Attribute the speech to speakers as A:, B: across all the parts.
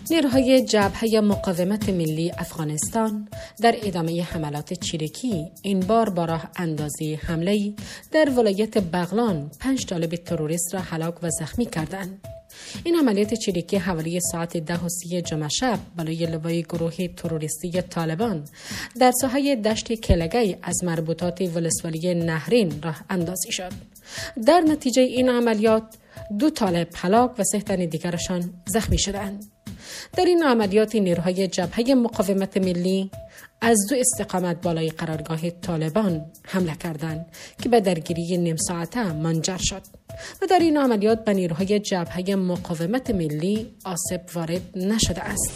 A: نیروهای جبهه مقاومت ملی افغانستان در ادامه حملات چریکی این بار با راه اندازی حمله‌ای در ولایت بغلان 5 طالب تروریست را هلاک و زخمی کردند. این عملیات چریکی حوالی ساعت 10:30 جمعه شب بالای لوای گروه تروریستی طالبان در ساحه دشت کلگی از مربوطات ولسوالی نهرین راه اندازی شد. در نتیجه این عملیات 2 طالب هلاک و 3 تن دیگرشان زخمی شدند. در این عملیات نیروهای جبهه مقاومت ملی از 2 استقامت بالای قرارگاه طالبان حمله کردند که به درگیری نیم ساعته منجر شد و در این عملیات به نیروهای جبهه مقاومت ملی آسیب وارد نشده است.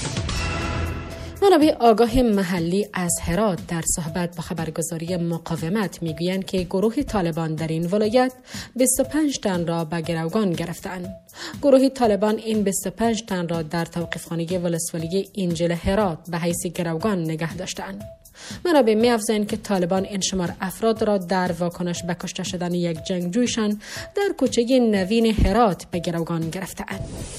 A: منابع آگاه محلی از هرات در صحبت با خبرگزاری مقاومت میگویند که گروه طالبان در این ولایت 25 تن را به گروگان گرفتند. گروه طالبان این 25 تن را در توقیفخانه ولسوالی انجیل هرات به حیث گروگان نگه داشتند. منابع می‌افزایند که طالبان این شمار افراد را در واکنش به کشته شدن یک جنگجویشان در کوچه نوین هرات به گروگان گرفتند.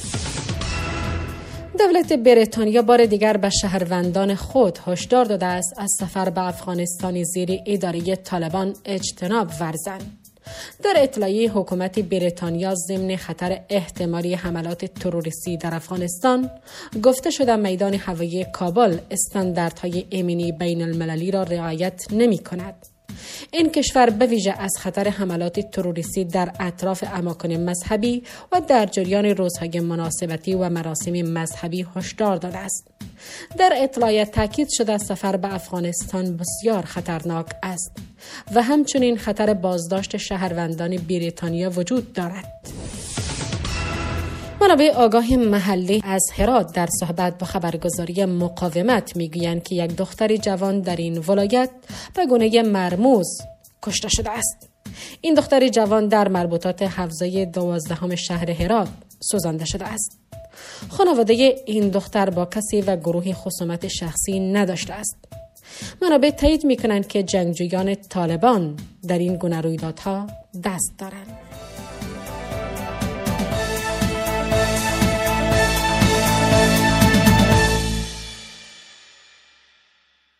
A: دولت بریتانیا بار دیگر به شهروندان خود هشدار داده است از سفر به افغانستان زیر اداره طالبان اجتناب ورزند. در اطلاعیه حکومت بریتانیا ضمن خطر احتمالی حملات تروریستی در افغانستان گفته شده میدان هوایی کابل استانداردهای امنی بین المللی را رعایت نمی کند. این کشور به ویژه از خطر حملات تروریستی در اطراف اماکن مذهبی و در جریان روزهای مناسبتی و مراسم مذهبی هشدار داده است. در اطلاع تاکید شده سفر به افغانستان بسیار خطرناک است و همچنین خطر بازداشت شهروندان بریتانیا وجود دارد. منابع آگاه محلی از هرات در صحبت با خبرگزاری مقاومت میگویند که یک دختر جوان در این ولایت به گونه مرموز کشته شده است. این دختر جوان در مربوطات حوزه 12 شهر هرات سوزانده شده است. خانواده این دختر با کسی و گروه خصومت شخصی نداشته است. منابع تایید میکنند که جنگجویان طالبان در این گونه رویدادها دست دارند.